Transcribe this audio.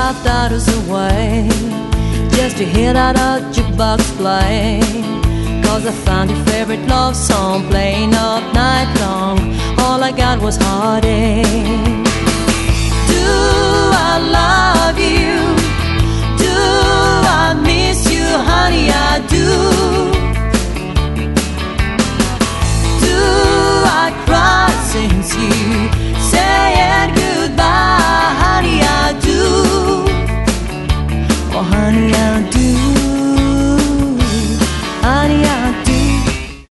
$5 away just to hear that old jukebox play. 'Cause I found your favorite love song playing all night long. All I got was heartache. Do I love you? Do I miss